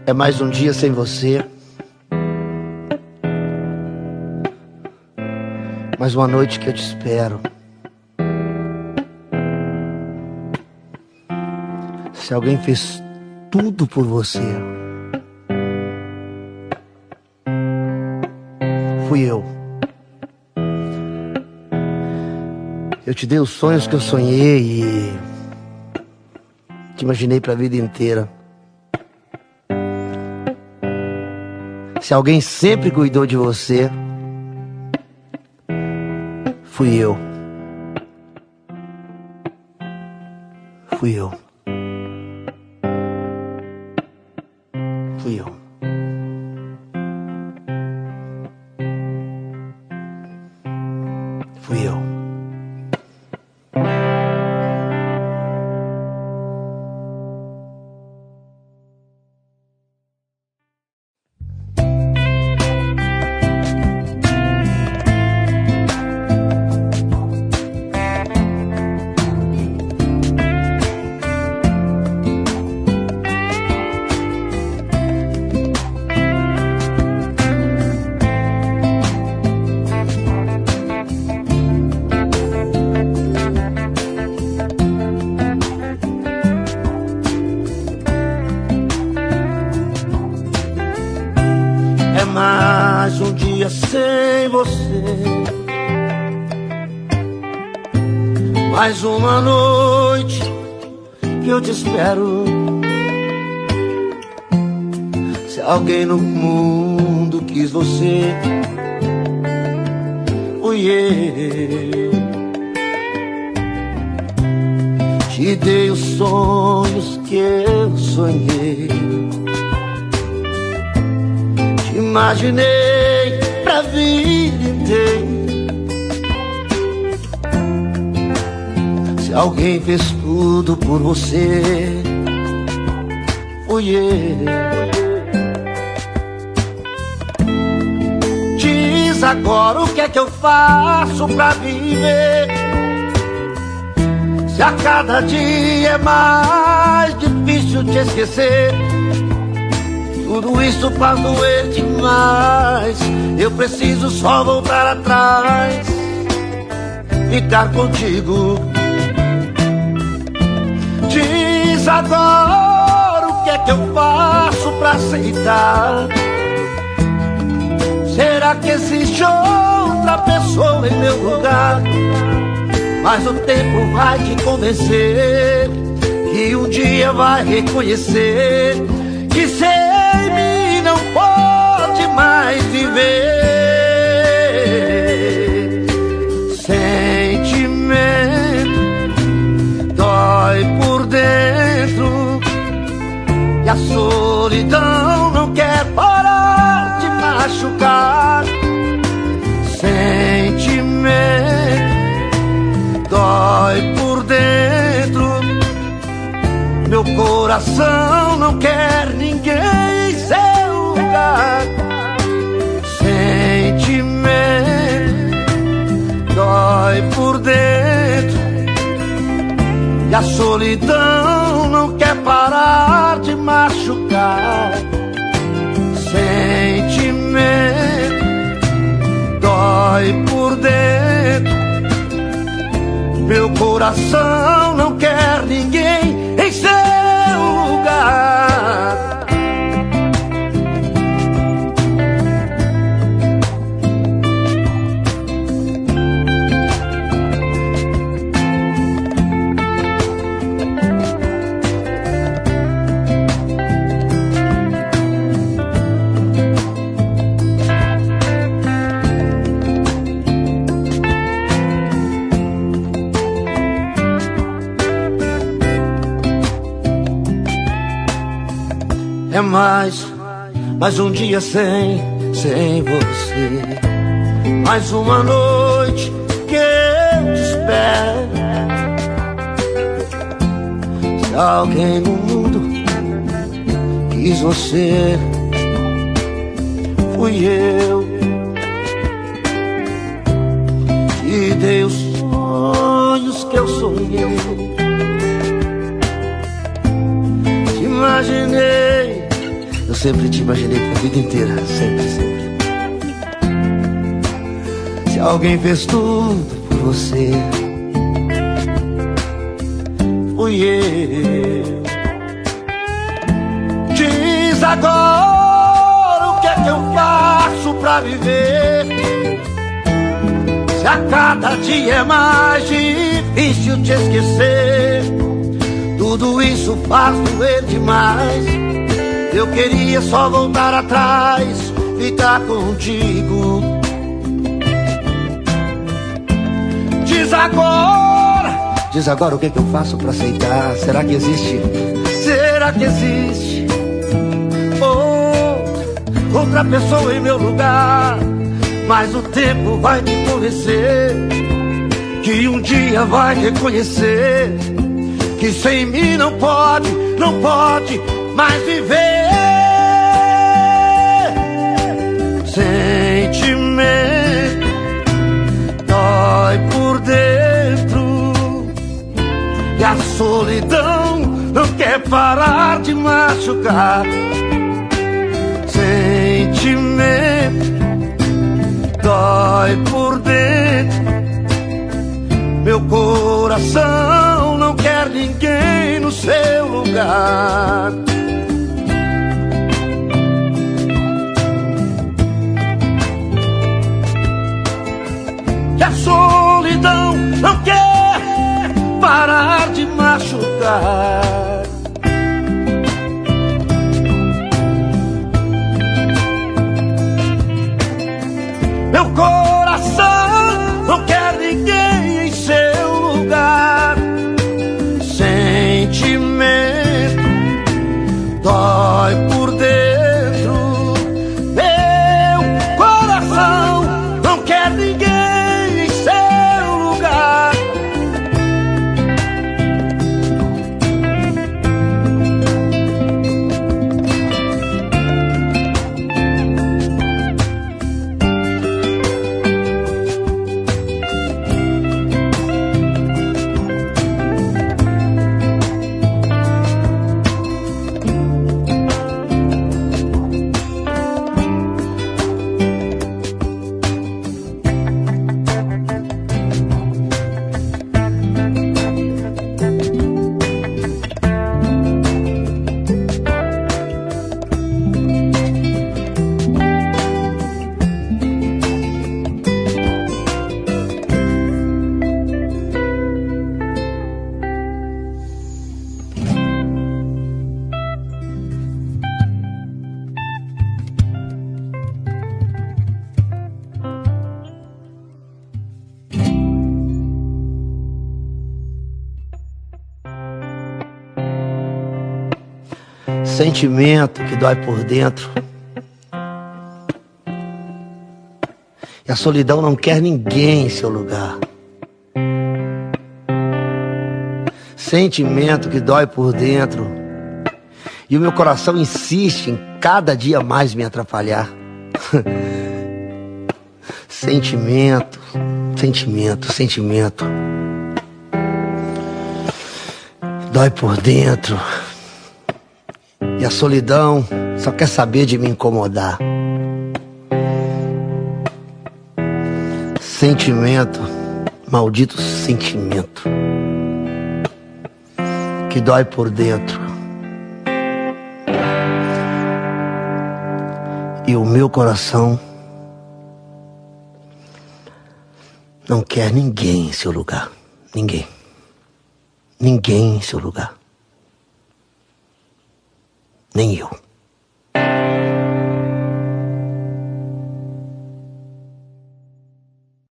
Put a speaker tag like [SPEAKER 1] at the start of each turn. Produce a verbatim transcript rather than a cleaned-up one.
[SPEAKER 1] É mais um dia sem você. Mais uma noite que eu te espero. Se alguém fez tudo por você, fui eu. Eu te dei os sonhos que eu sonhei e te imaginei pra vida inteira. Se alguém sempre cuidou de você, fui eu. Fui eu. Fui eu. Fui eu. Mais um dia sem você, mais uma noite que eu te espero. Se alguém no mundo quis você, fui eu. Te dei os sonhos que eu sonhei, imaginei pra vida inteira. Se alguém fez tudo por você, fui eu. Diz agora o que é que eu faço pra viver, se a cada dia é mais difícil te esquecer. Tudo isso faz doer demais. Eu preciso só voltar atrás, ficar contigo. Diz agora o que é que eu faço pra aceitar. Será que existe outra pessoa em meu lugar? Mas o tempo vai te convencer que um dia vai reconhecer que sem mim não pode mais viver. Sentimento dói por dentro e a solidão não quer parar de machucar. Sentimento dói por dentro, meu coração não quer ninguém em seu lugar. Sentimento dói por dentro e a solidão não quer parar de machucar. Sentimento dói por dentro, meu coração não quer ninguém em seu lugar. É mais, mais um dia sem, sem você, mais uma noite que eu te espero. Se alguém no mundo quis você, fui eu. Te dei os sonhos que eu sonhei, te imaginei sempre te imaginei pra vida inteira, sempre, sempre. Se alguém fez tudo por você, fui eu. Diz agora o que é que eu faço pra viver, se a cada dia é mais difícil te esquecer. Tudo isso faz doer demais. Eu queria só voltar atrás, ficar contigo. Diz agora, diz agora o que é que eu faço pra aceitar. Será que existe? Será que existe oh, outra pessoa em meu lugar? Mas o tempo vai te convencer que um dia vai reconhecer que sem mim não pode, não pode mais viver. Sentimento dói por dentro e a solidão não quer parar de machucar. Sentimento dói por dentro, meu coração não quer ninguém no seu lugar. E a solidão não quer parar de machucar. Meu coração não quer ninguém em seu lugar. Sentimento dói por dentro, meu coração não quer ninguém em seu lugar. Sentimento que dói por dentro e a solidão não quer ninguém em seu lugar. Sentimento que dói por dentro e o meu coração insiste em cada dia mais me atrapalhar. Sentimento, sentimento, sentimento dói por dentro e a solidão só quer saber de me incomodar. Sentimento, maldito sentimento que dói por dentro e o meu coração não quer ninguém em seu lugar. Ninguém. Ninguém em seu lugar. Nem eu.